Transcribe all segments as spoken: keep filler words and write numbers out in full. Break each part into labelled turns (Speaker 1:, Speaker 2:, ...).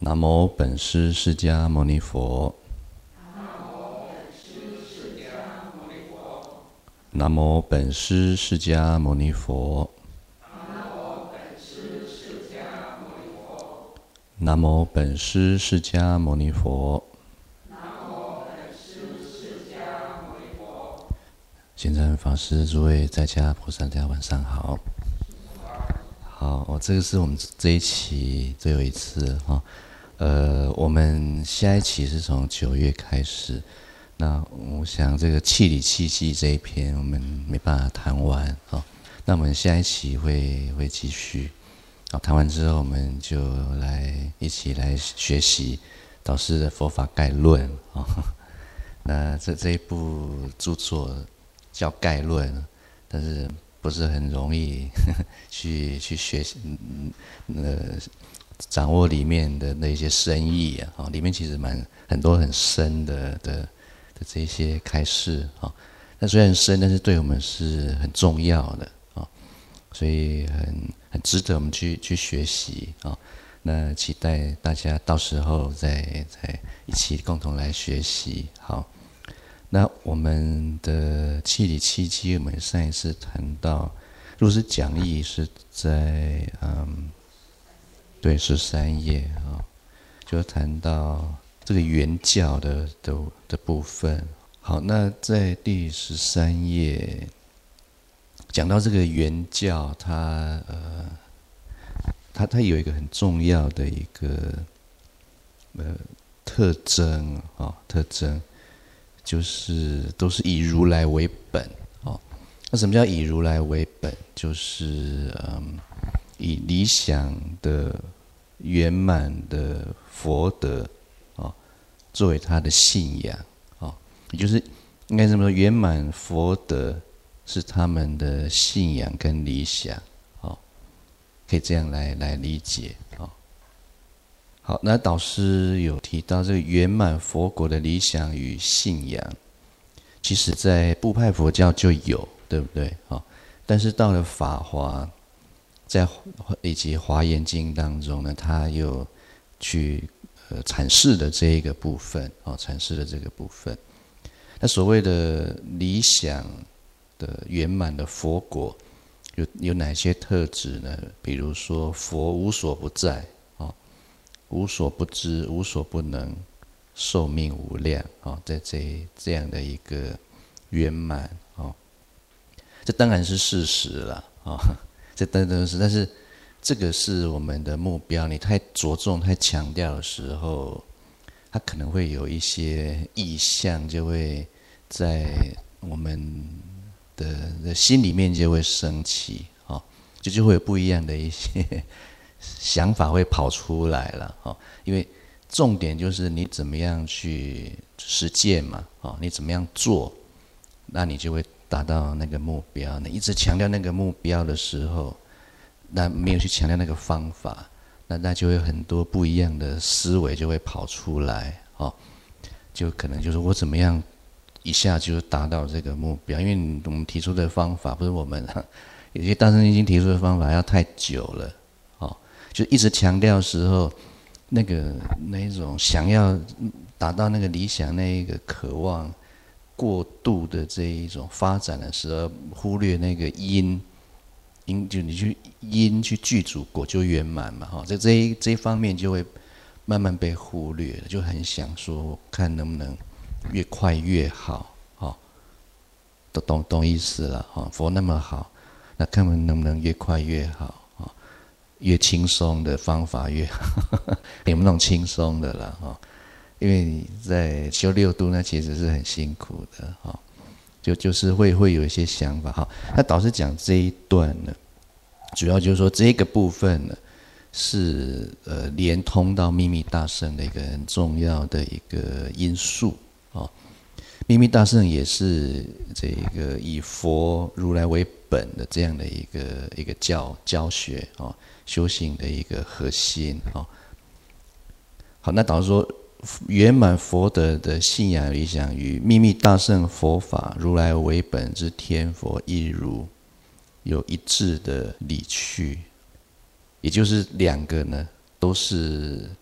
Speaker 1: 南无本师释迦牟尼佛。南无本师释迦牟尼佛。南无本师释迦牟尼佛。现在法师诸位在家菩萨大家晚上好。好，哦，这个是我们这一期最后一次哈、哦。呃，我们下一期是从九月开始。那我想这个气理气机这一篇我们没办法谈完啊、哦。那我们下一期会会继续。好，谈完之后我们就来一起来学习导师的佛法概论啊、哦。那这这一部著作叫概论，但是不是很容易呵呵去去学习，嗯呃，掌握里面的那些深意啊，哦，里面其实蛮很多很深的的的这些开示啊。那虽然深，但是对我们是很重要的啊，所以很很值得我们去去学习啊。那期待大家到时候再再一起共同来学习。好。那我们的气理气机，我们上一次谈到，如果是讲义是在嗯，对十三页啊、哦，就谈到这个原教的的的部分。好，那在第十三页讲到这个原教，它呃，它它有一个很重要的一个呃特征啊、哦，特征。就是都是以如来为本哦。那什么叫以如来为本？就是嗯，以理想的圆满的佛德哦，作为他的信仰哦。也就是应该这么说，圆满佛德是他们的信仰跟理想哦，可以这样来来理解哦。好，那导师有提到这个圆满佛国的理想与信仰，其实在部派佛教就有，对不对？好，但是到了法华，在以及华严经当中呢，他又去呃阐释的这一个部分，哦，阐释的这个部分。那所谓的理想的圆满的佛国，有有哪些特质呢？比如说佛无所不在。无所不知，无所不能，寿命无量啊！在这这样的一个圆满啊，这当然是事实了啊！这当然是，但是这个是我们的目标。你太着重、太强调的时候，它可能会有一些意象，就会在我们的的心里面就会升起啊，就就会有不一样的一些想法会跑出来了哈，因为重点就是你怎么样去实践嘛，哦，你怎么样做，那你就会达到那个目标。你一直强调那个目标的时候，那没有去强调那个方法，那那就会有很多不一样的思维就会跑出来，哦，就可能就是我怎么样一下就达到这个目标，因为我们提出的方法不是我们有些大圣已经提出的方法要太久了。就一直强调的时候，那个那一种想要达到那个理想，那一个渴望过度的这一种发展的时候，忽略那个因，因就你去因去具足果就圆满嘛，哈，在这一这一方面就会慢慢被忽略了，就很想说看能不能越快越好，哈，懂懂懂意思了，哈，佛那么好，那看能不能越快越好。越轻松的方法越好，有没有那种轻松的啦？哈，因为你在修六度那其实是很辛苦的哈，就就是会会有一些想法哈。那导师讲这一段呢，主要就是说这个部分呢是呃连通到秘密大乘的一个很重要的一个因素哦。秘密大乘也是这个以佛如来为本的这样的一个一个教教学哦。修行的一个核心哦。好，那导师说，圆满佛德的信仰理想与秘密大乘佛法如来为本之天佛一如，有一致的理趣，也就是两个呢，都是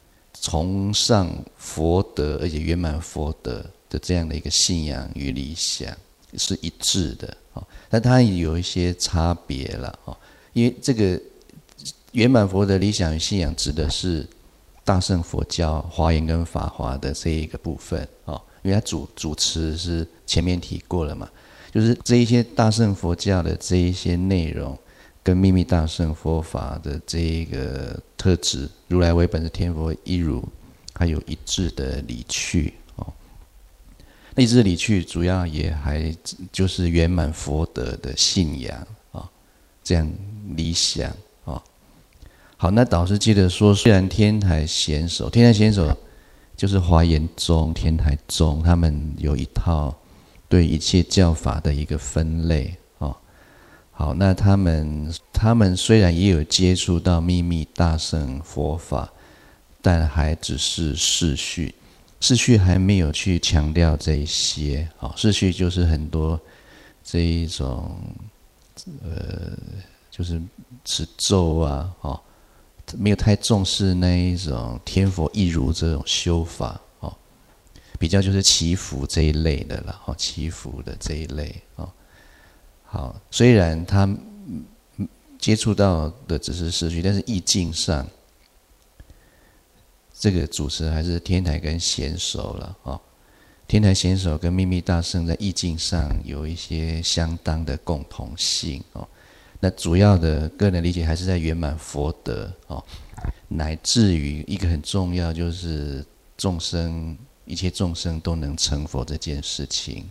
Speaker 1: 崇尚佛德，而且圆满佛德的这样的一个信仰与理想是一致的，但它有一些差别了，因为这个圆满佛德理想与信仰指的是大乘佛教华严跟法华的这一个部分，因为它主主持是前面提过了嘛，就是这一些大乘佛教的这一些内容跟秘密大乘佛法的这一个特质，如来为本是天佛一如，还有一致的理趣哦。那一致的理趣主要也还就是圆满佛德的信仰啊、哦，这样理想啊、哦。好，那导师记得说，虽然天台显首，天台显首就是华严宗、天台宗，他们有一套对一切教法的一个分类。好，那他们他们虽然也有接触到秘密大乘佛法，但还只是视序，视序还没有去强调这一些。好，视序就是很多这一种呃，就是持咒啊，哦，没有太重视那一种天佛一如这种修法，哦，比较就是祈福这一类的了，哦，祈福的这一类，哦。好，虽然他接触到的只是视序，但是意境上，这个主持还是天台跟显首了哦。天台显首跟秘密大乘在意境上有一些相当的共同性哦。那主要的个人理解还是在圆满佛德哦，乃至于一个很重要就是众生一切众生都能成佛这件事情。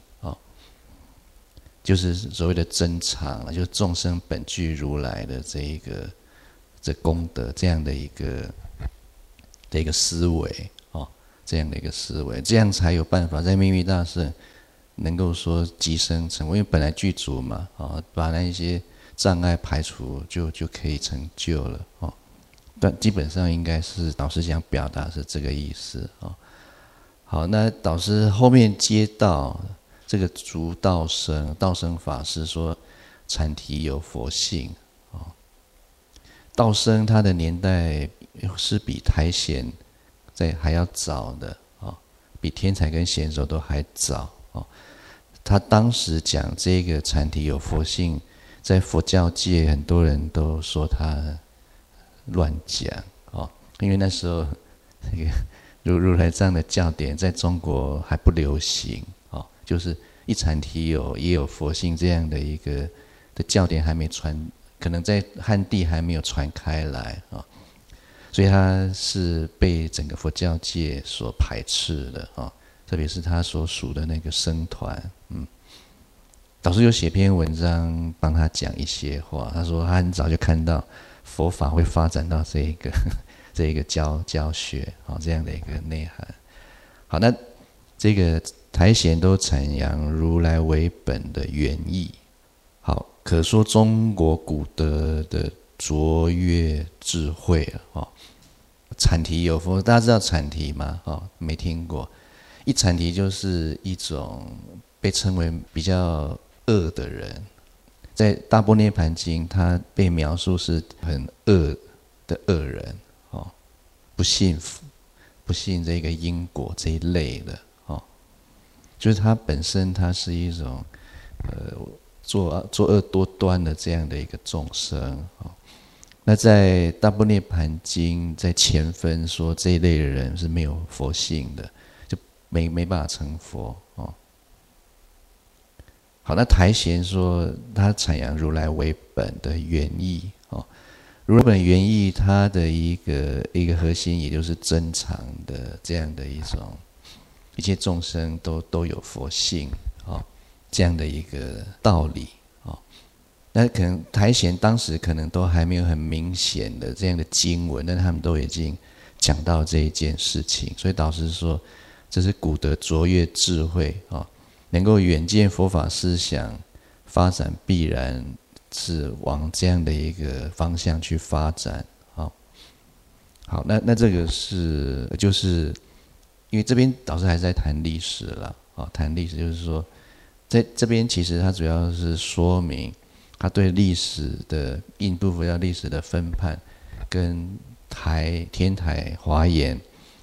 Speaker 1: 就是所谓的真常，就是众生本具如来的这一个这功德，这样的一个的一个思维哦，这样的一个思维，这样才有办法在秘密大乘能够说即生成佛，因为本来具足嘛，哦，把那一些障碍排除就就可以成就了哦。但基本上应该是导师想表达是这个意思哦。好，那导师后面接到。这个竺道生道生法师说，禅体有佛性哦。道生他的年代是比台显在还要早的哦，比天台跟显首都还早哦。他当时讲这个禅体有佛性，在佛教界很多人都说他乱讲哦，因为那时候那个如如来藏的教典在中国还不流行。就是一禅体有也有佛性这样的一个的教典还没传，可能在汉地还没有传开来啊，所以他是被整个佛教界所排斥的啊，特别是他所属的那个僧团，嗯，导师有写篇文章帮他讲一些话，他说他很早就看到佛法会发展到这一个这一个教教学啊这样的一个内涵。好，那这个。台显都阐扬如来为本的原意，好，可说中国古德的卓越智慧哦。阐提有佛，大家知道阐提吗？哦，没听过。一阐提就是一种被称为比较恶的人，在《大般涅盘经》，他被描述是很恶的恶人哦，不信不信这个因果这一类的。就是他本身，他是一种，呃，作作恶多端的这样的一个众生啊。那在《大般涅盘经》在前分说这一类的人是没有佛性的，就没没办法成佛哦。好，那台显说他阐扬如来为本的原意哦，如来本原意，它的一个一个核心，也就是真常的这样的一种。一切众生都都有佛性哦，这样的一个道理哦。那可能台显当时可能都还没有很明显的这样的经文，但他们都已经讲到这一件事情，所以导师说这是古德卓越智慧哦，能够远见佛法思想发展，必然是往这样的一个方向去发展。好、哦，好，那那这个是就是。因为这边导师还是在谈历史了啊，谈历史就是说，在这边其实它主要是说明他对历史的印度佛教历史的分判，跟台天台华严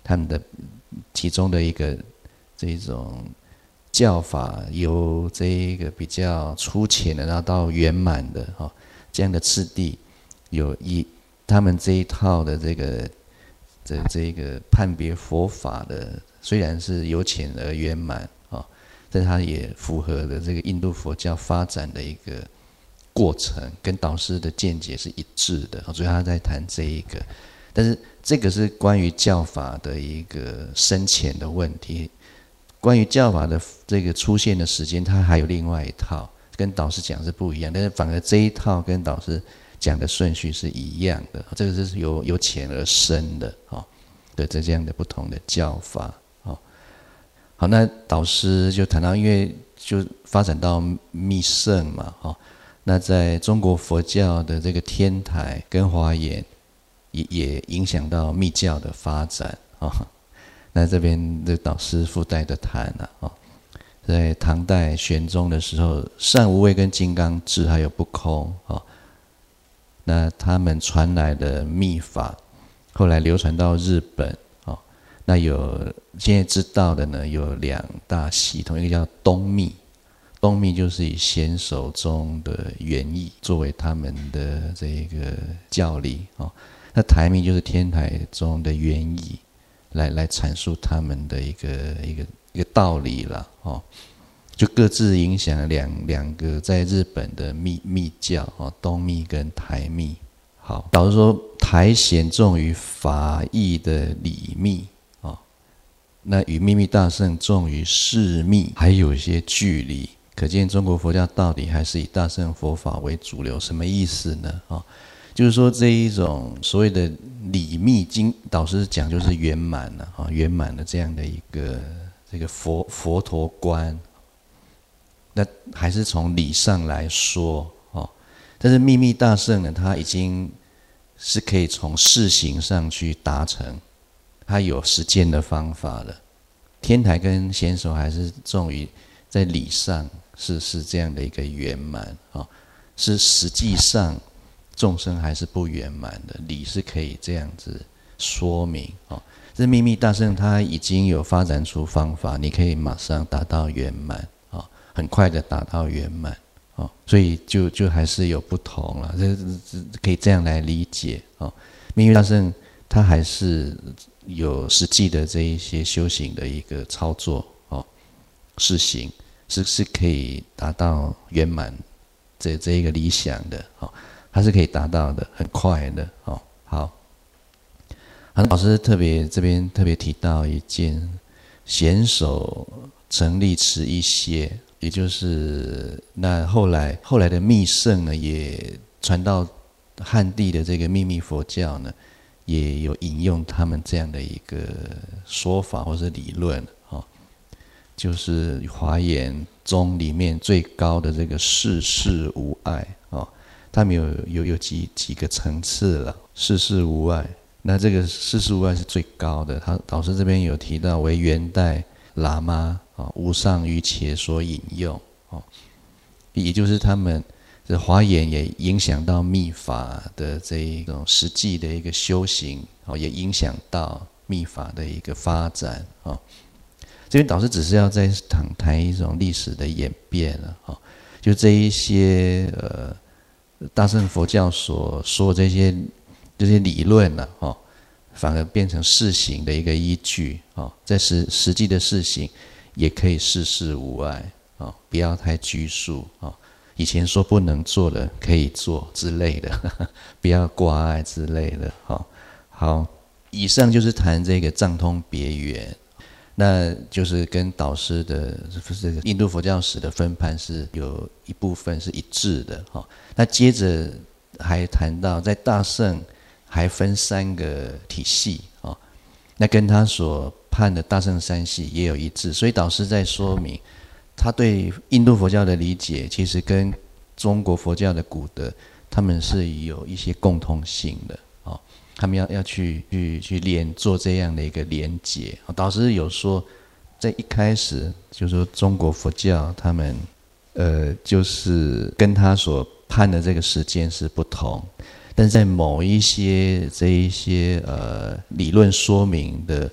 Speaker 1: 他们的其中的一个这种教法，由这一个比较粗浅的，然后到圆满的哈这样的次第，有以他们这一套的这个这这个判别佛法的，虽然是由浅而圆满啊，但它也符合了这个印度佛教发展的一个过程，跟导师的见解是一致的，所以他在谈这一个。但是这个是关于教法的一个深浅的问题。关于教法的这个出现的时间，它还有另外一套，跟导师讲是不一样，但是反而这一套跟导师讲的顺序是一样的。这个是由由浅而深的，哦，对，这这样的不同的教法，哦，好，那导师就谈到，因为就发展到密乘嘛，哦，那在中国佛教的这个天台跟华严，也也影响到密教的发展，哦。那这边的导师附带的谈啊，哦，在唐代玄宗的时候，善无畏跟金刚智还有不空，哦，那他们传来的密法，后来流传到日本，哦，那有现在知道的呢，有两大系统，一个叫东密，东密就是以显手中的原意作为他们的这个教理，哦，那台密就是天台中的原意。来来阐述他们的一个一个一个道理了，哦，就各自影响两两个在日本的密密教，哦，东密跟台密。好，导师说台显重于法义的理密，哦，那与秘密大乘重于事密还有一些距离，可见中国佛教到底还是以大乘佛法为主流。什么意思呢？哦，就是说这一种所谓的理密经，导师讲就是圆满了啊，圆满的这样的一个这个佛佛陀观，那还是从理上来说哦。但是秘密大乘呢，它已经是可以从事行上去达成，它有实践的方法了。天台跟显手还是重于在理上是是这样的一个圆满啊，是实际上。众生还是不圆满的，理是可以这样子说明哦。这秘密大乘它已经有发展出方法，你可以马上达到圆满哦，很快的达到圆满哦，所以就就还是有不同了，这这可以这样来理解哦。秘密大乘它还是有实际的这一些修行的一个操作哦，实行是是可以达到圆满这这一个理想的哦。它是可以达到的，很快的哦。好，韩老师特别这边特别提到一件，显手成立持一些，也就是那后来后来的密乘呢，也传到汉地的这个秘密佛教呢，也有引用他们这样的一个说法或是理论哦，就是华严宗里面最高的这个世事无碍哦。他们有有有几几个层次了，世事无碍。那这个世事无碍是最高的。他导师这边有提到为元代喇嘛啊无上瑜伽所引用哦，也就是他们这华严也影响到密法的这一种实际的一个修行哦，也影响到密法的一个发展哦。这边导师只是要在谈谈一种历史的演变了哦，就这一些呃。大乘佛教所说这些这些理论呢、啊，哦，反而变成试行的一个依据哦，在实实际的试行也可以事事无碍哦，不要太拘束哦。以前说不能做的可以做之类的，呵呵不要挂碍之类的哦。好，以上就是谈这个藏通别圆。那就是跟导师的这个印度佛教史的分判是有一部分是一致的哈。那接着还谈到在大乘还分三个体系啊，那跟他所判的大乘三系也有一致，所以导师在说明他对印度佛教的理解，其实跟中国佛教的古德他们是有一些共通性的啊。他们要要去去去连做这样的一个连结，导师有说，在一开始就说中国佛教他们，呃，就是跟他所判的这个时间是不同，但是在某一些这一些呃理论说明的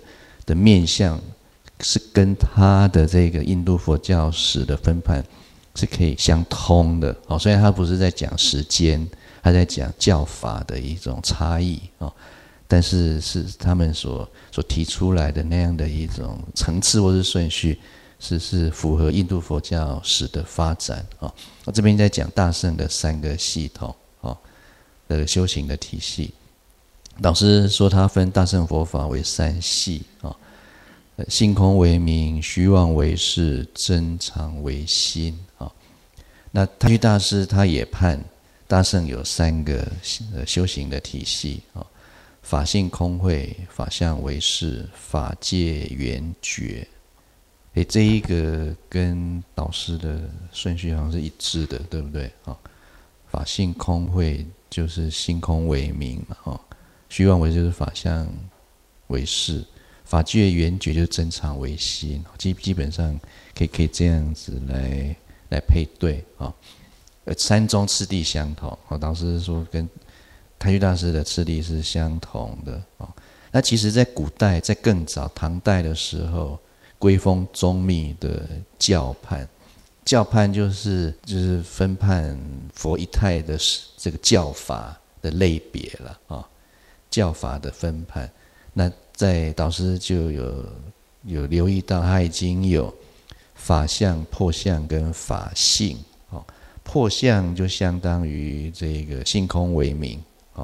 Speaker 1: 的面向是跟他的这个印度佛教史的分判是可以相通的哦。虽然他不是在讲时间，他在讲教法的一种差异哦，但是是他们所所提出来的那样的一种层次或是顺序，是是符合印度佛教史的发展啊。我这边在讲大乘的三个系统啊的修行的体系。老师说他分大乘佛法为三系啊，性空为名，虚妄为事，真常为心啊。那太虚大师他也判大乘有三个修行的体系啊。法性空慧，法相为事，法界圆觉。诶，这一个跟导师的顺序好像是一致的，对不对？啊，法性空慧就是性空为名嘛，哈，虚妄为就是法相为事，法界圆觉就是真常为心。基基本上可以可以这样子来来配对啊。呃，三宗次第相同，啊，导师说跟太虚大师的次第是相同的啊。那其实在古代，在更早唐代的时候，归封宗密的教判，教判就是就是分判佛一派的这个教法的类别了啊，教法的分判。那在导师就有有留意到，他已经有法相、破相跟法性。哦，破相就相当于这个性空为名。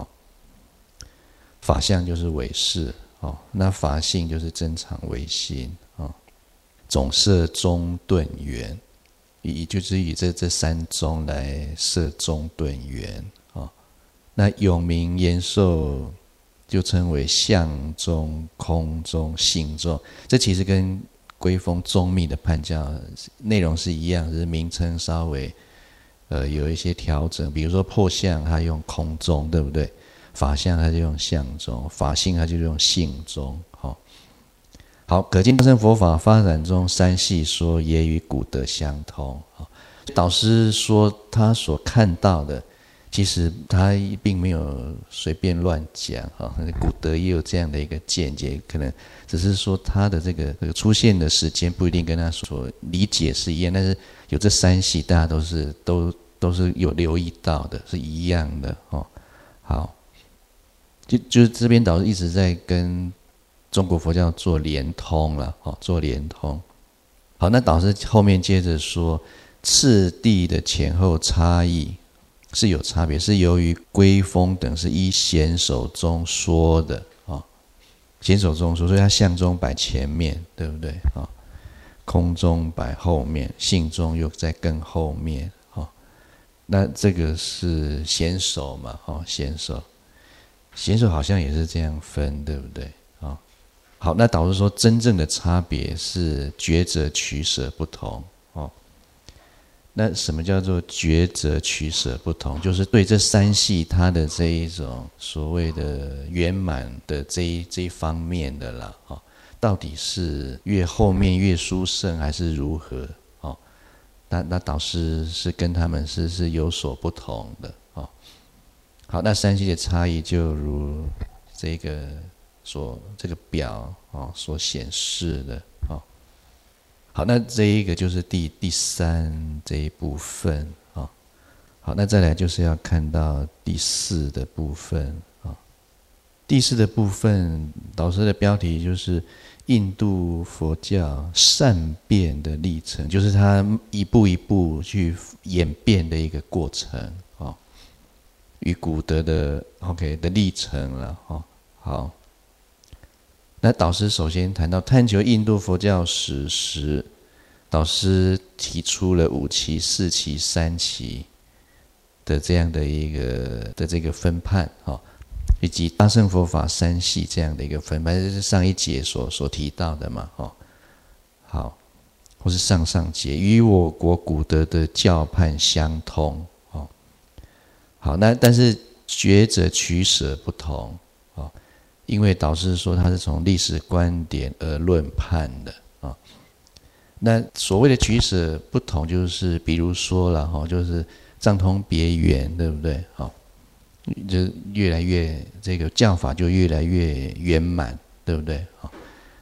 Speaker 1: 法相就是为事哦，那法性就是真常为心哦。总摄中顿圆，以就是以这这三宗来摄中顿圆哦。那永明延寿就称为相中、空中、性中，这其实跟归封宗密的判教内容是一样，只是名称稍微呃有一些调整。比如说破相，他用空中，对不对？法相他就用相中，法性他就用性中。好，好，可见大乘佛法发展中三系说也与古德相通。导师说他所看到的，其实他并没有随便乱讲啊。古德也有这样的一个见解，可能只是说他的这个这个出现的时间不一定跟他所理解是一样，但是有这三系，大家都是都都是有留意到的，是一样的哦。好。就就是这边导师一直在跟中国佛教做连通了，哦，做连通。好，那导师后面接着说，次第的前后差异是有差别，是由于归封等是依显首中说的啊，显首中说，所以他相中摆前面，对不对啊？空中摆后面，性中又在更后面啊。那这个是显首嘛？哦，显首。显首好像也是这样分，对不对啊？好，那导师说真正的差别是抉择取舍不同哦。那什么叫做抉择取舍不同？就是对这三系它的这一种所谓的圆满的这一这一方面的啦，哦，到底是越后面越殊胜，还是如何？哦，那那导师是跟他们是是有所不同的哦。好，那三系的差异就如这个所这个表哦所显示的哦。好，那这一个就是第第三这一部分哦。好，那再来就是要看到第四的部分哦。第四的部分，导师的标题就是印度佛教善变的历程，就是它一步一步去演变的一个过程哦。与古德的 OK 的历程了哦。好，那导师首先谈到探求印度佛教史时，导师提出了五期、四期、三期的这样的一个的这个分判哦，以及大乘佛法三系这样的一个分判，这是上一节所所提到的嘛哦。好，或是上上节与我国古德的教判相通。好，那但是抉择取舍不同哦，因为导师说他是从历史观点而论判的啊、哦。那所谓的取舍不同，就是比如说了哈，就是藏通别圆，对不对？好、哦，就越来越这个教法就越来越圆满，对不对？好、哦，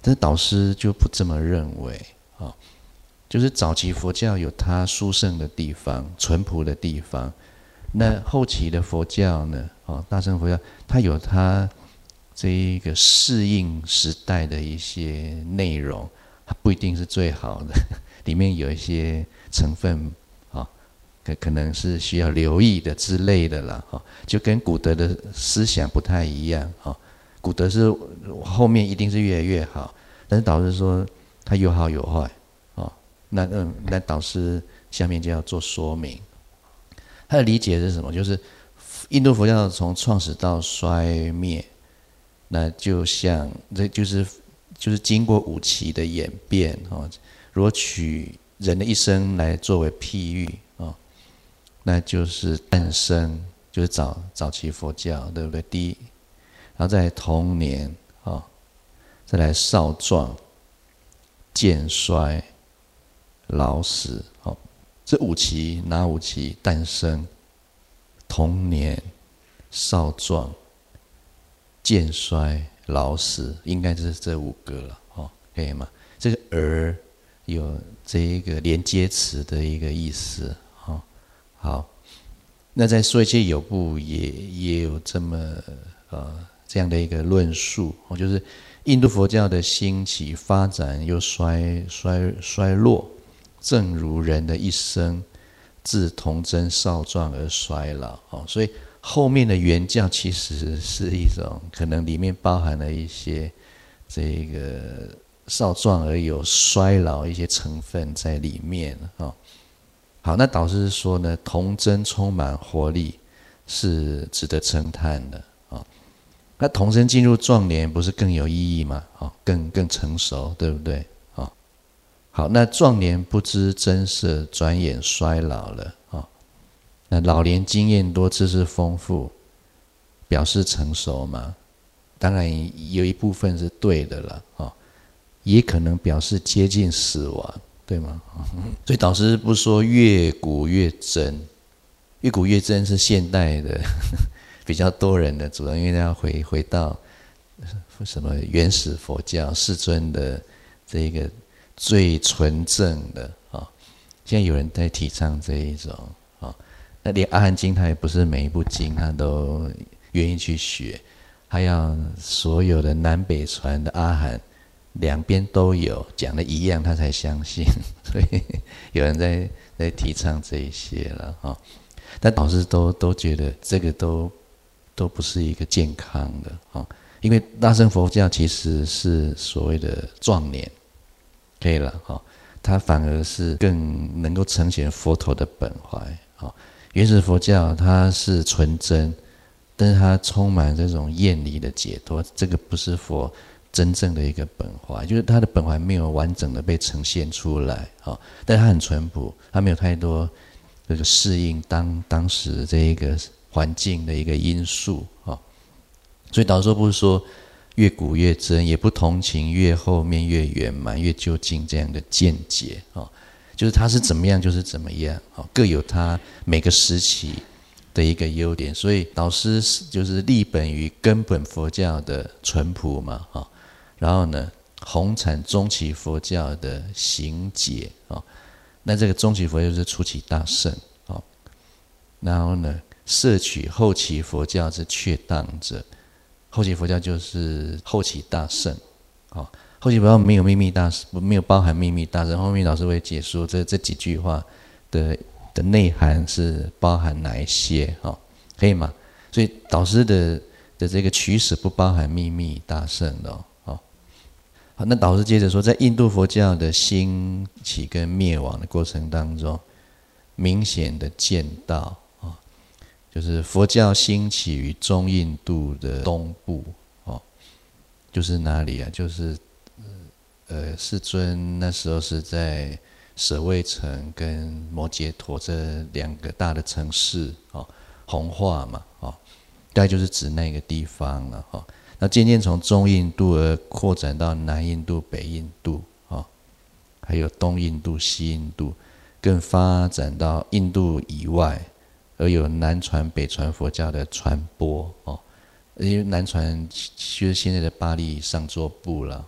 Speaker 1: 但是导师就不这么认为啊。就是早期佛教有它殊胜的地方、淳朴的地方，那后期的佛教呢，哦，大乘佛教它有它这一个适应时代的一些内容，它不一定是最好的，里面有一些成分啊，可可能是需要留意的之类的啦，哈，就跟古德的思想不太一样啊。古德是后面一定是越来越好，但是导师说它有好有坏。那嗯，那导师下面就要做说明。他的理解是什么？就是印度佛教从创始到衰灭，那就像这就是就是经过五期的演变哦。如果取人的一生来作为譬喻哦，那就是诞生，就是早早期佛教，对不对？第一，然后再来童年哦，再来少壮、渐衰。老死，哦，这五期哪五期诞生？童年、少壮、渐衰、老死，应该就是这五个了，哦，可以吗？这个儿有这一个连接词的一个意思，哦，好，那在说一些有部也也有这么呃这样的一个论述，哦，就是印度佛教的兴起发展又衰衰衰落。正如人的一生，自童真少壮而衰老，哦，所以后面的原教其实是一种可能里面包含了一些这个少壮而有衰老一些成分在里面，哦。好，那导师说呢，童真充满活力是值得称叹的，哦。那童真进入壮年不是更有意义吗？哦，更更成熟，对不对？好，那壮年不知珍惜，转眼衰老了啊，哦。那老年经验多，知识丰富，表示成熟嘛？当然有一部分是对的了啊，哦，也可能表示接近死亡，对吗？所以导师不说越古越真，越古越真是现代的比较多人的主张，因为要回回到什么原始佛教世尊的这个。最纯正的啊，哦，现在有人在提倡这一种啊，哦，那连阿含经他也不是每一部经他都愿意去学，他要所有的南北传的阿含两边都有讲的一样，他才相信，所以有人在在提倡这一些了啊，哦，但导师都都觉得这个都都不是一个健康的啊，哦，因为大乘佛教其实是所谓的壮年。可以了，哦，它反而是更能够呈现佛陀的本怀，哦。原始佛教它是纯真，但是它充满这种厌离的解脱，这个不是佛真正的一个本怀，就是它的本怀没有完整的被呈现出来，哦，但它很淳朴，它没有太多这个适应当当时这一个环境的一个因素，哦。所以导师不是说越古越真，也不同情越后面越圆满越究竟这样的见解，哦，就是它是怎么样就是怎么样，哦，各有它每个时期的一个优点，所以导师就是立本于根本佛教的淳朴嘛，哦，然后呢弘阐中期佛教的行解，哦，那这个中期佛教就是初期大乘，哦，然后呢摄取后期佛教之确当者。后期佛教就是后期大乘，哦，后期佛教没有秘密大乘，没有包含秘密大乘。后面老师会解说这这几句话的的内涵是包含哪一些，哦，可以吗？所以导师的的这个取舍不包含秘密大乘的，哦，哦。好，那导师接着说，在印度佛教的兴起跟灭亡的过程当中，明显的见到。就是佛教兴起于中印度的东部，哦，就是哪里啊？就是呃，世尊那时候是在舍卫城跟摩羯陀这两个大的城市，哦，弘化嘛，哦，大概就是指那个地方了，哦。那渐渐从中印度而扩展到南印度、北印度，哦，还有东印度、西印度，更发展到印度以外。而有南传、北传佛教的传播，哦，因为南传就是现在的巴利上座部了，哈，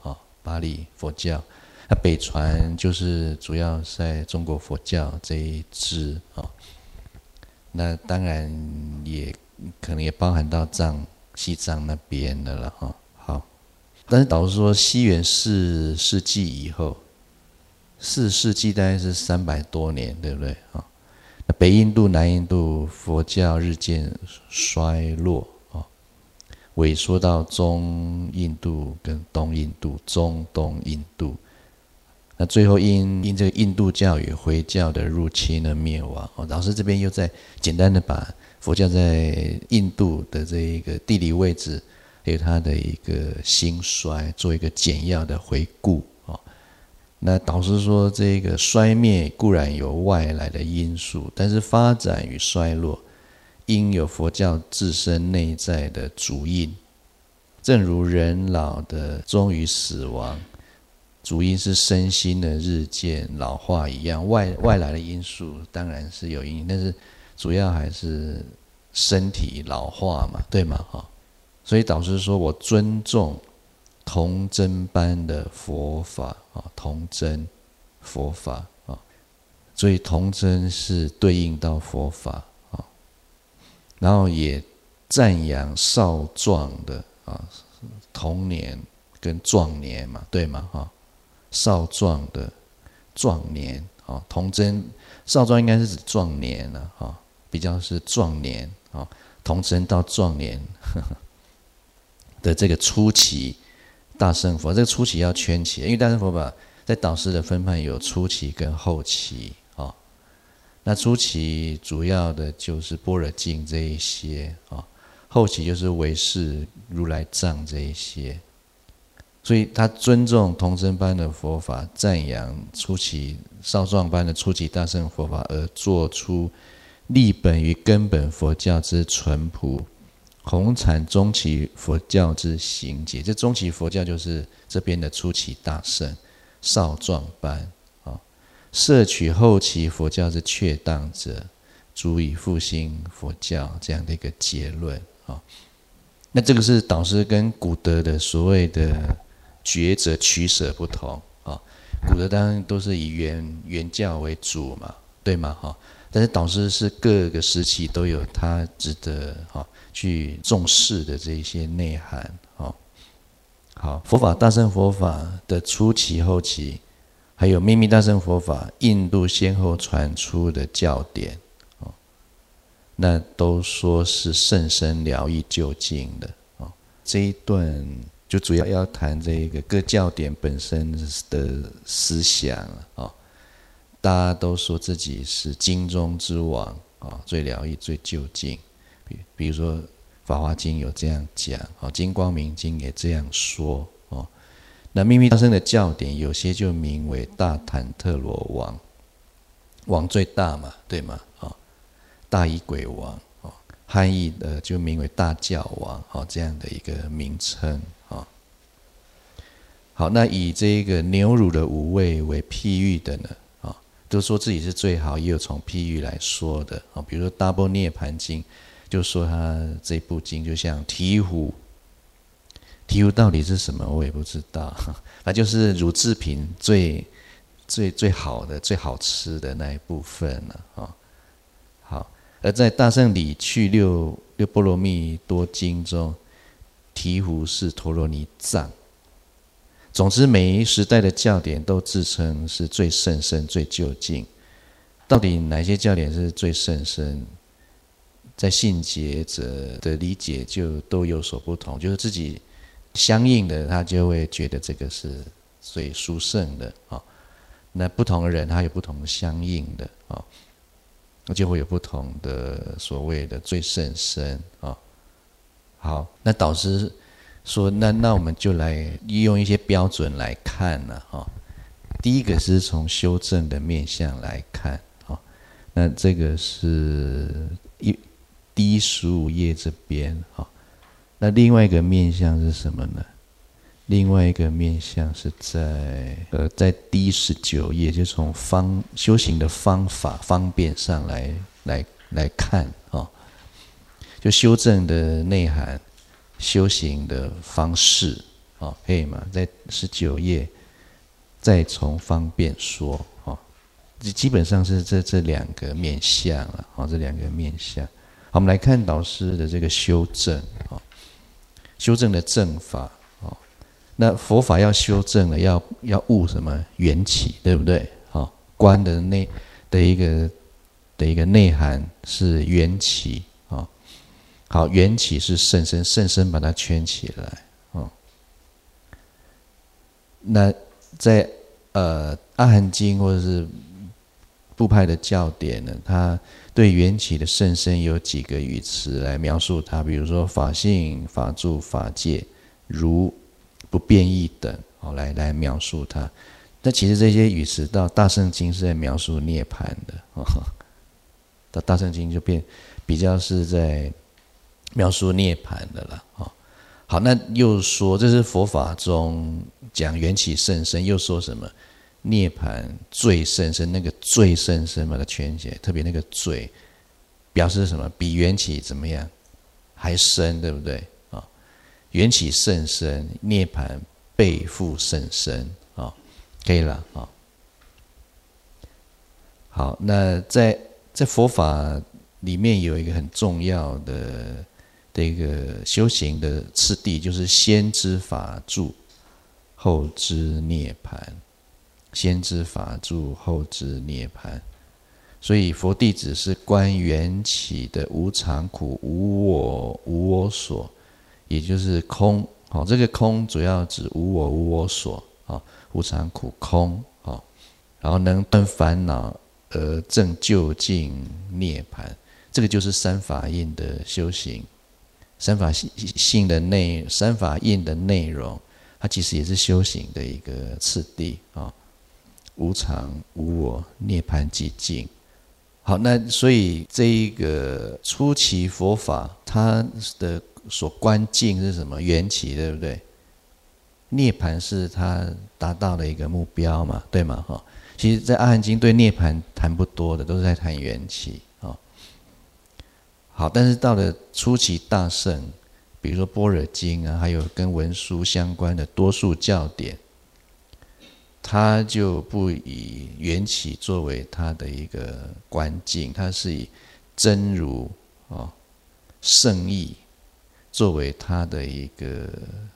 Speaker 1: 巴利佛教。那北传就是主要在中国佛教这一支啊。那当然也可能也包含到藏西藏那边的了哈。好，但是导师说西元四世纪以后，四世纪大概是三百多年，对不对啊？那北印度、南印度佛教日渐衰落啊，萎缩到中印度跟东印度、中东印度。那最后因因这个印度教与回教的入侵而灭亡。哦，老师这边又在简单的把佛教在印度的这一个地理位置，还有它的一个兴衰，做一个简要的回顾。哦，那导师说，这个衰灭固然有外来的因素，但是发展与衰落应有佛教自身内在的主因。正如人老的终于死亡，主因是身心的日渐老化一样，外外来的因素当然是有因，但是主要还是身体老化嘛，对吗？哈，所以导师说我尊重童真般的佛法啊，童真佛法啊，所以童真是对应到佛法啊，然后也赞扬少壮的啊，童年跟壮年嘛，对吗？哈。少壮的壮年，哦，童真少壮应该是指壮年了，哦，比较是壮年，哦，童真到壮年呵呵的这个初期，大乘佛这个初期要圈起来，因为大乘佛法在导师的分派有初期跟后期，哦，那初期主要的就是般若经这一些，哦，后期就是唯识如来藏这一些。所以他尊重童真般的佛法，赞扬初期少壮般的初期大乘佛法，而做出立本于根本佛教之淳朴，弘阐中期佛教之行解。这中期佛教就是这边的初期大乘少壮般啊，摄取后期佛教之确当者，足以复兴佛教这样的一个结论啊。那这个是导师跟古德的所谓的抉择取舍不同啊，古德当然都是以原原教为主嘛，对吗？哈，但是导师是各个时期都有他值得哈去重视的这一些内涵啊。好，佛法大乘佛法的初期、后期，还有秘密大乘佛法，印度先后传出的教典啊，那都说是甚深了义究竟的啊。这一段就主要要谈这个各教典本身的思想啊，大家都说自己是经中之王啊，最了义、最究竟。比比如说《法华经》有这样讲，《金光明经》也这样说哦。那秘密大乘的教典，有些就名为大坦特罗王，王最大嘛，对吗？啊，大仪轨王哦，汉译的就名为大教王哦，这样的一个名称。好，那以这个牛乳的五味为譬喻的呢，啊，都说自己是最好，也有从譬喻来说的啊。比如说《大般涅盘经》，就说他这部经就像醍醐，醍醐到底是什么，我也不知道，那就是乳制品最最最好的、最好吃的那一部分了啊。好，而在《大乘理趣六六波罗蜜多经》中，醍醐是陀罗尼藏。总之，每一时代的教典都自称是最甚深、最究竟。到底哪些教典是最甚深？在信解者的理解就都有所不同，就是自己相应的，他就会觉得这个是最殊胜的啊。那不同的人，他有不同相应的啊，就会有不同的所谓的最甚深啊。好，那导师说那那我们就来利用一些标准来看了哈。第一个是从修正的面向来看哈，那这个是一第十五页这边哈。那另外一个面向是什么呢？另外一个面向是在呃在第十九页，就从方修行的方法方便上来来来看啊，就修正的内涵。修行的方式， 啊，可以吗？在十九页再从方便说啊，基本上是这这两个面向了啊，这两个面向。好，我们来看导师的这个修正啊，修正的正法啊。那佛法要修正了，要要悟什么缘起，对不对？啊，观的内的一个的一个内涵是缘起啊。好，缘起是甚深，甚深把它圈起来啊。那在呃阿含经或者是部派的教典呢，它对缘起的甚深有几个语词来描述它，比如说法性、法住、法界、如、不变异等，好来来描述它。那其实这些语词到大乘经是在描述涅槃的，哦、到大乘经就变比较是在描述涅槃的了。哦、好，那又说这是佛法中讲缘起甚深，又说什么？涅槃最甚深，那个最甚深把它圈起来，特别那个最表示什么？比缘起怎么样还深，对不对啊？缘起甚深，涅槃倍复甚深啊，可以了啊。好，那在在佛法里面有一个很重要的的一个修行的次第，就是先知法住，后知涅槃。先知法住，后知涅槃。所以佛弟子是观缘起的无常苦、无我、无我所，也就是空。好，这个空主要指无我、无我所啊，无常苦空啊，然后能断烦恼而证究竟涅槃，这个就是三法印的修行。三法性的内，三法印的内容，它其实也是修行的一个次第啊。无常、无我、涅槃寂静。好，那所以这一个初期佛法，它的所观境是什么？缘起，对不对？涅槃是它达到的一个目标嘛，对吗？哈，其实，在阿含经对涅槃谈不多的，都是在谈缘起啊。好，但是到了初期大乘，比如说般若经啊，还有跟文殊相关的多数教典。他就不以缘起作为他的一个观境，他是以真如啊、圣义作为他的一个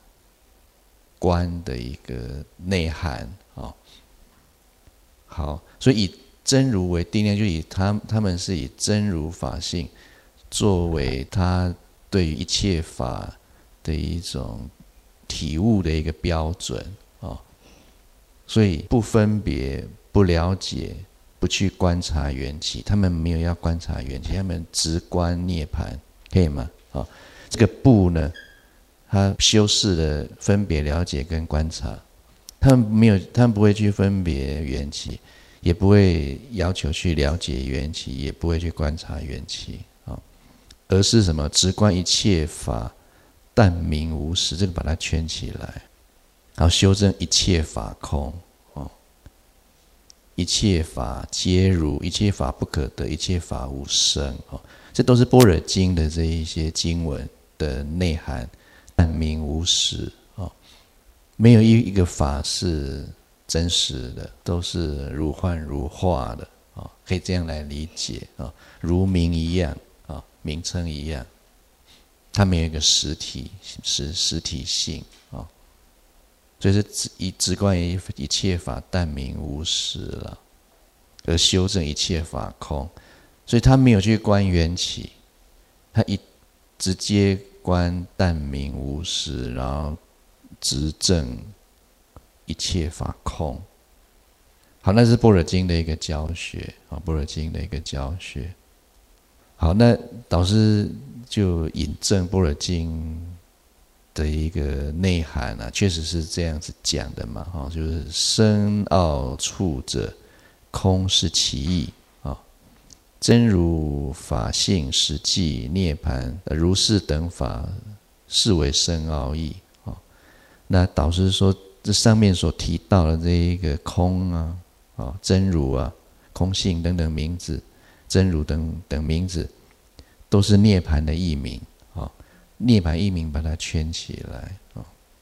Speaker 1: 观的一个内涵啊。好，所以以真如为定量，就以他他们是以真如法性作为他对于一切法的一种体悟的一个标准啊。所以不分别、不了解、不去观察缘起，他们没有要观察缘起，他们直观涅槃，可以吗？啊，这个不呢，他修饰的分别、了解跟观察，他们没有，他们不会去分别缘起，也不会要求去了解缘起，也不会去观察缘起啊，而是什么？直观一切法，但名无实，这个把它圈起来。然后修正一切法空，哦，一切法皆如，一切法不可得，一切法无生，哦，这都是般若经的这一些经文的内涵，但名无实，哦，没有一一个法是真实的，都是如幻如化的，哦，可以这样来理解，哦，如名一样，哦，名称一样，它没有一个实体实实体性，哦。所以是以直观于一切法但名无实了，而修正一切法空，所以他没有去观缘起，他一直接观但名无实，然后直证一切法空。好，那是般若经的一个教学啊，般若经的一个教学。好，那导师就引证般若经的一个内涵啊，确实是这样子讲的嘛，哈，就是深奥处者，空是其意啊，真如法性实际涅槃如是等法，是为深奥义啊。那导师说，这上面所提到的这一个空啊，啊，真如啊，空性等等名字，真如等等名字，都是涅槃的义名啊。涅槃一名把它圈起来啊，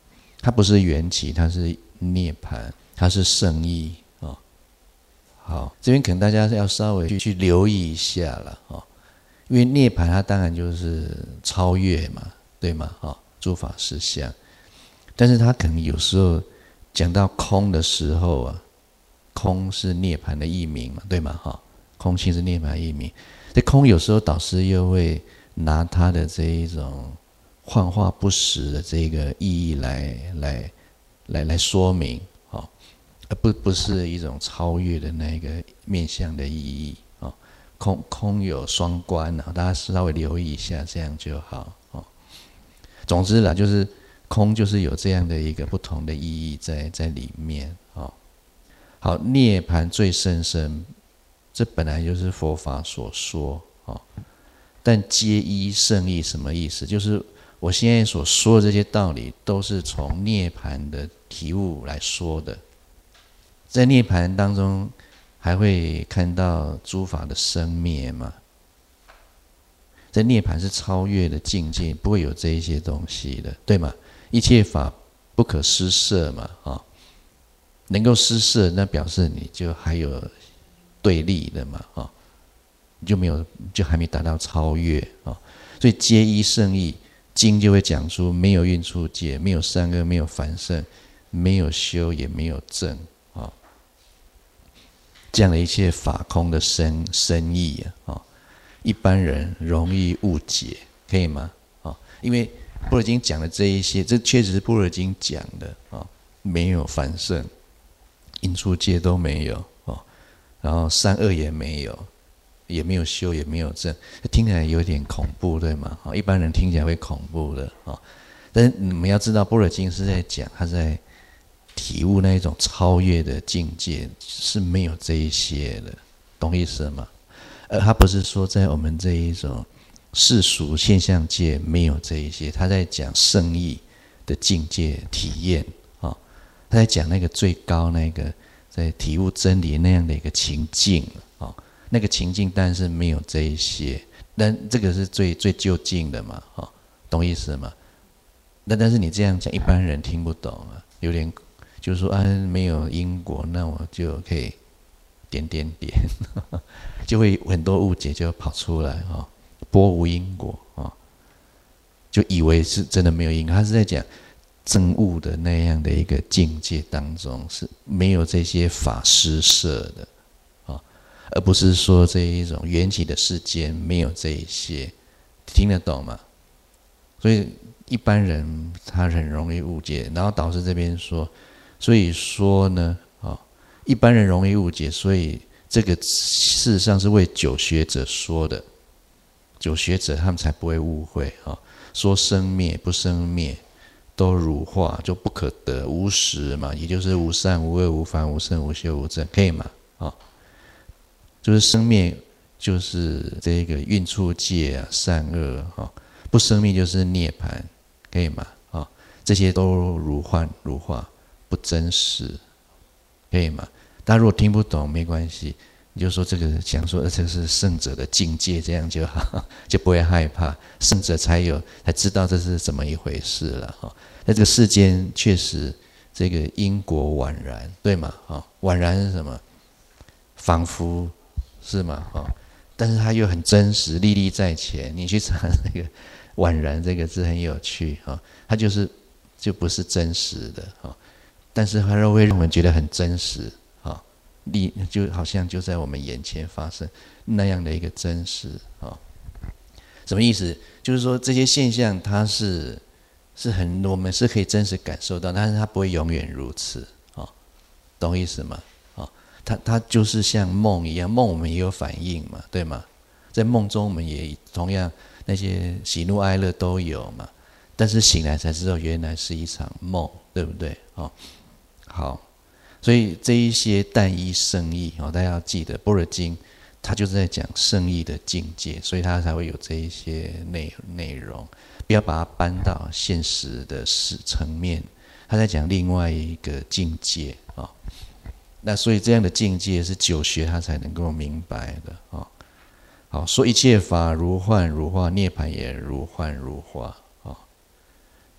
Speaker 1: 它不是缘起，它是涅槃，它是圣意哦。好，这边可能大家要稍微去去留意一下了哦，因为涅槃它当然就是超越嘛，对吗？哦，诸法实相，但是它可能有时候讲到空的时候啊，空是涅槃的译名嘛，对吗？哈，空性是涅槃的译名。这空有时候导师又会拿他的这一种幻化不实的这个意义来来来来说明，哦，而不不是一种超越的那个面向的意义哦。空空有双关啊，大家稍微留意一下，这样就好哦。总之啦，就是空就是有这样的一个不同的意义在在里面哦。好，涅槃最甚深，这本来就是佛法所说哦。但皆依圣意什么意思？就是我现在所说的这些道理，都是从涅槃的体悟来说的。在涅槃当中，还会看到诸法的生灭嘛。在涅槃是超越的境界，不会有这一些东西的，对吗？一切法不可施设嘛，啊，能够施设，那表示你就还有对立的嘛，啊，你就没有，就还没达到超越啊。所以皆依圣意，经就会讲出没有运处界，没有善恶，没有凡圣，没有修，也没有证啊。这样的一切法空的深深意啊，一般人容易误解，可以吗？啊，因为般若经讲的这一些，这确实是般若经讲的啊，没有凡圣，因处界都没有啊，然后善恶也没有，也没有修，也没有证，听起来有点恐怖，对吗？一般人听起来会恐怖的啊。但是你们要知道，般若经是在讲，他在体悟那一种超越的境界，是没有这一些的，懂意思吗？而他不是说在我们这一种世俗现象界没有这一些，他在讲圣意的境界体验啊、哦，他在讲那个最高那个在体悟真理那样的一个情境啊、哦，那个情境但是没有这一些，但这个是最最究竟的嘛，啊、哦，懂意思吗？那但是你这样讲，一般人听不懂啊，有点就是说啊，没有因果，那我就可以点点点，就会很多误解就跑出来啊、哦，波无因果啊、哦，就以为是真的没有因果。他是在讲证悟的那样的一个境界当中是没有这些法施设的啊、哦，而不是说这一种缘起的世间没有这一些，听得懂吗？所以一般人他很容易误解，然后导师这边说，所以说呢，啊、哦，一般人容易误解，所以这个事实上是为九学者说的，九学者他们才不会误会啊、哦。说生灭不生灭，都如化，就不可得，无实嘛，也就是无善无恶无凡无圣无修无证，可以吗？啊、哦，就是生灭就是这个运处界啊，善恶啊、哦，不生灭就是涅槃。可以吗？啊、哦，这些都如幻如化，不真实，可以吗？大家如果听不懂没关系，你就说这个想说这是圣者的境界，这样就好，就不会害怕。圣者才有才知道这是怎么一回事了哈。在这个世间确实这个因果宛然，对吗？啊、哦，宛然是什么？仿佛是吗？啊、哦，但是它又很真实，历历在前。你去查那个。宛然这个字很有趣啊，它就是就不是真实的啊，但是它又会让我们觉得很真实啊，力就好像就在我们眼前发生那样的一个真实啊。什么意思？就是说这些现象它是是很我们是可以真实感受到，但是它不会永远如此啊，懂意思吗？啊，它它就是像梦一样，梦我们也有反应嘛，对吗？在梦中我们也同样。那些喜怒哀乐都有嘛，但是醒来才知道原来是一场梦，对不对？哦，好，所以这一些但依圣意哦，大家要记得，般若经它就是在讲圣意的境界，所以它才会有这一些内内容，不要把它搬到现实的实层面，它在讲另外一个境界啊、哦。那所以这样的境界是九学他才能够明白的啊。哦，好，说一切法如幻如化，涅槃也如幻如化啊。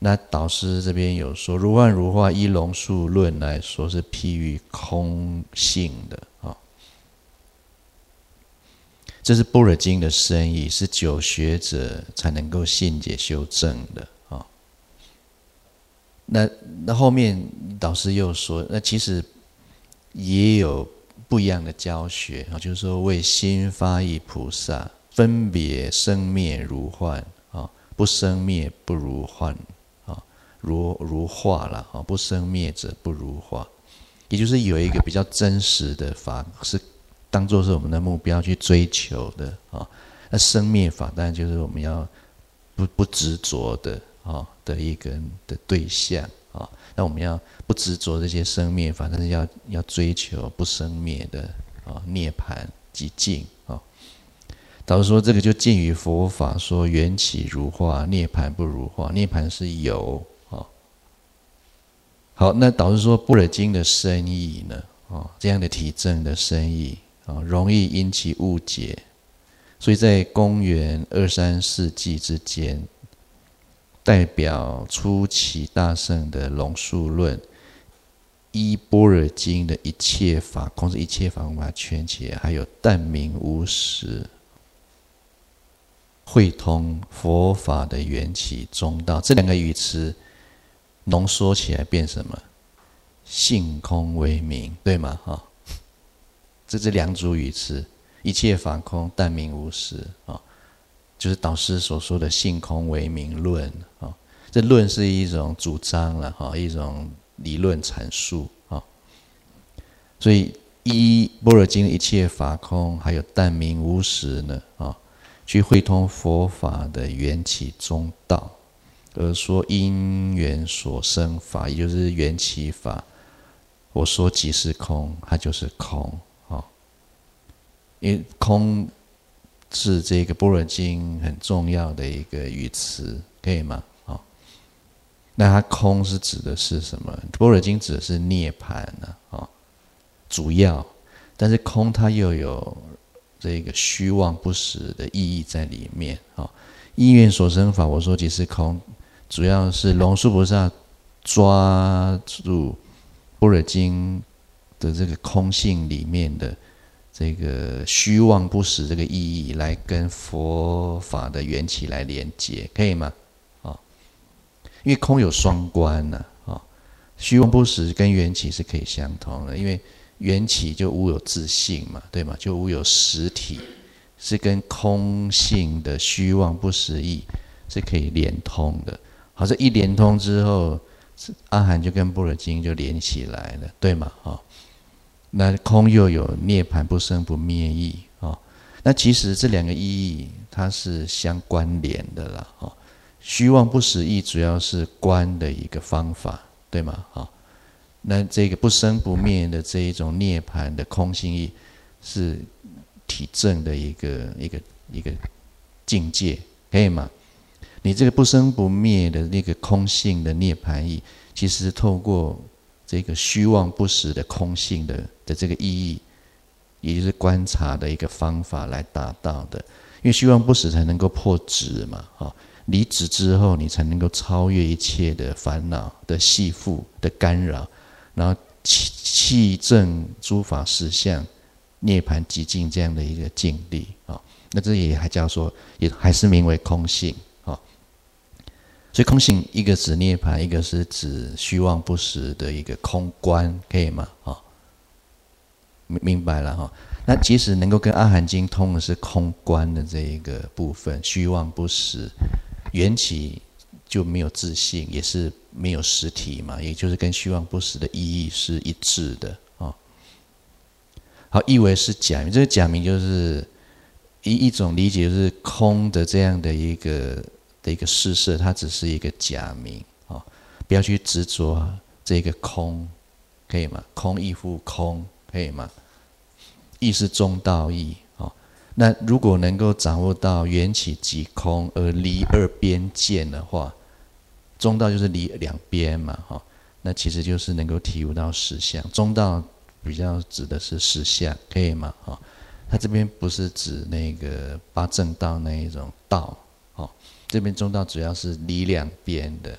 Speaker 1: 那导师这边有说，如幻如化，依龙树论来说是譬喻空性的啊、哦。这是般若经的深意，是久学者才能够信解修正的啊、哦。那那后面导师又说，那其实也有不一样的教学啊，就是说为心发意菩萨，分别生灭如幻啊，不生灭不如幻啊，如如化了啊，不生灭者不如化，也就是有一个比较真实的法是当作是我们的目标去追求的啊。那生灭法当然就是我们要不不执着的啊的一个的对象啊。那我们要不执着这些生灭法，但是要要追求不生灭的啊涅槃寂静啊。导师说这个就近于佛法说缘起如化，涅槃不如化。涅槃是有啊。好，那导师说般若经的深意呢？啊，这样的体证的深意啊，容易引起误解，所以在公元二三世纪之间。代表初期大圣的龙树论，依般若经的一切法空，是一切法空把它圈起来，还有但明无实，会通佛法的缘起中道，这两个语词浓缩起来变什么？性空为名，对吗？哈，这这两组语词，一切法空，但明无实啊。就是导师所说的性空为名论啊，这论是一种主张了哈，一种理论阐述啊。所以依般若经的一切法空，还有但明无实呢啊，去会通佛法的缘起中道，而说因缘所生法，也就是缘起法。我说即是空，它就是空啊，因为空。是这个般若经很重要的一个语词，可以吗？哦，那它空是指的是什么？般若经指的是涅槃啊，哦，主要，但是空它又有这个虚妄不实的意义在里面啊、哦。因缘所生法，我说即是空，主要是龙树菩萨抓住般若经的这个空性里面的。这个虚妄不实这个意义来跟佛法的缘起来连接，可以吗？啊、哦，因为空有双关呢、啊，啊、哦，虚妄不实跟缘起是可以相通的，因为缘起就无有自性嘛，对吗？就无有实体，是跟空性的虚妄不实义是可以连通的。好，这一连通之后，阿含就跟般若经就连起来了，对吗？啊、哦。那空又有涅槃不生不灭意啊、哦，那其实这两个意义它是相关联的啦啊、哦。虚妄不实义主要是观的一个方法，对吗？啊、哦，那这个不生不灭的这一种涅槃的空性义是体证的一个一个一个境界，可以吗？你这个不生不灭的那个空性的涅槃义，其实透过这个虚妄不实的空性的的这个意义，也就是观察的一个方法来达到的。因为虚妄不实才能够破执嘛，啊，离执之后，你才能够超越一切的烦恼的系缚的干扰，然后气证诸法实相，涅槃寂静这样的一个境地啊。那这也还叫说，也还是名为空性啊。所以空性一个指涅槃，一个是指虚妄不实的一个空观，可以吗？啊，明明白了哈。那即使能够跟阿含经通的是空观的这一个部分，虚妄不实，缘起就没有自性，也是没有实体嘛，也就是跟虚妄不实的意义是一致的啊。好，意为是假名，这个假名就是一一种理解，就是空的这样的一个。的一个事设，它只是一个假名啊，不要去执着这个空，可以吗？空亦复空，可以吗？义是中道义啊。那如果能够掌握到缘起即空而离二边见的话，中道就是离两边嘛，哈。那其实就是能够体悟到实相。中道比较指的是实相，可以吗？哈，它这边不是指那个八正道那一种道。这边中道主要是离两边的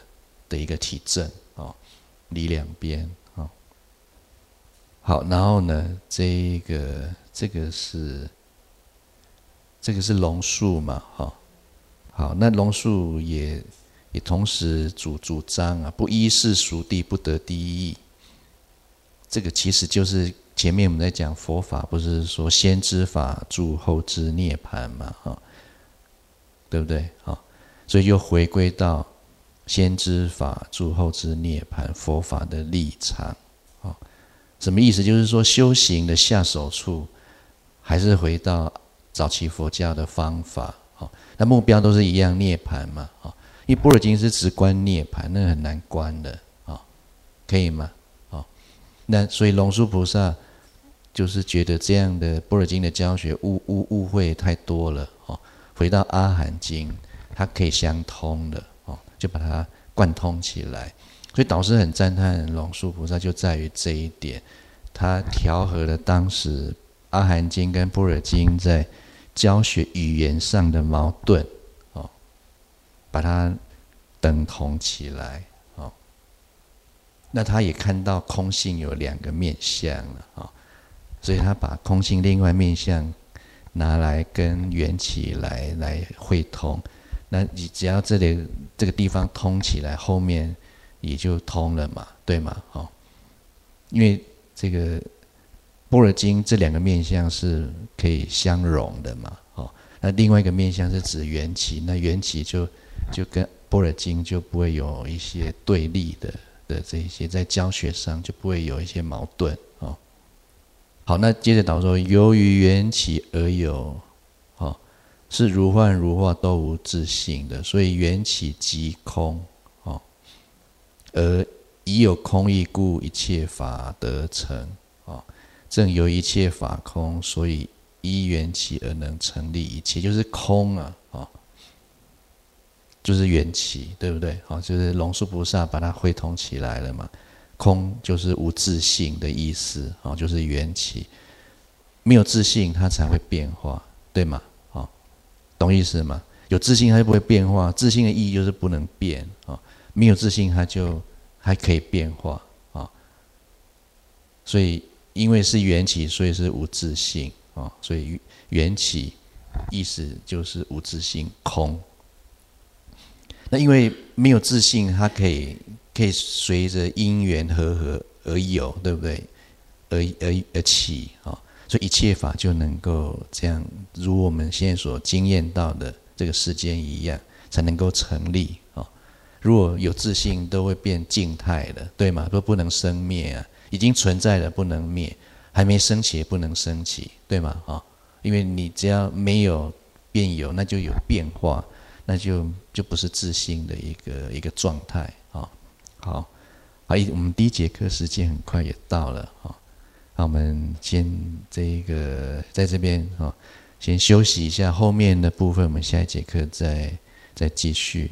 Speaker 1: 的一个体证哦，离两边哦。好，然后呢，这个这个是这个是龙树嘛，哈、哦。好，那龙树也也同时主主张啊，不依世俗谛，不得第一义。这个其实就是前面我们在讲佛法，不是说先知法住，后知涅槃嘛，哈，对不对？哈，所以又回归到先知法住，后知涅槃，佛法的立场，啊，什么意思？就是说修行的下手处，还是回到早期佛教的方法。那目标都是一样，涅槃嘛，啊，因为般若经是只观涅槃，那很难观的，啊，可以吗？啊，那所以龙树菩萨就是觉得这样的般若经的教学误误误会太多了，哦，回到阿含经，它可以相通的，哦，就把它贯通起来。所以导师很赞叹龙树菩萨，就在于这一点，他调和了当时阿含经跟般若经在教学语言上的矛盾，哦，把它等同起来，哦，那他也看到空性有两个面向了，哦，所以他把空性另外面向拿来跟缘起来来汇通，那你只要这里这个地方通起来，后面也就通了嘛，对吗？哦，因为这个般若经这两个面向是可以相容的嘛，哦，那另外一个面向是指缘起，那缘起就就跟般若经就不会有一些对立的的这一些，在教学上就不会有一些矛盾，哦。好，那接着导说，由于缘起而有，哦，是如幻如化都无自性的，所以缘起即空，哦，而已有空义故，一切法得成，哦。正由一切法空，所以依缘起而能成立一切，就是空啊，哦，就是缘起，对不对？哦，就是龙树菩萨把它汇通起来了嘛。空就是无自性的意思，哦，就是缘起，没有自性它才会变化，对吗？哦，懂意思吗？有自性它就不会变化，自性的意义就是不能变，哦，没有自性它就还可以变化，哦，所以因为是缘起，所以是无自性，哦，所以缘起意思就是无自性空。那因为没有自性，它可以可以随着因缘和合而有，对不对？而而而起，哦，所以一切法就能够这样，如我们现在所经验到的这个世间一样，才能够成立，哦。如果有自性，都会变静态的，对吗？都不能生灭啊，已经存在了不能灭，还没升起也不能升起，对吗？哦，因为你只要没有变有，那就有变化。那就就不是自性的一个一个状态啊，哦。好，好，我们第一节课时间很快也到了啊，哦，那我们先这一个在这边啊，哦，先休息一下，后面的部分我们下一节课再再继续。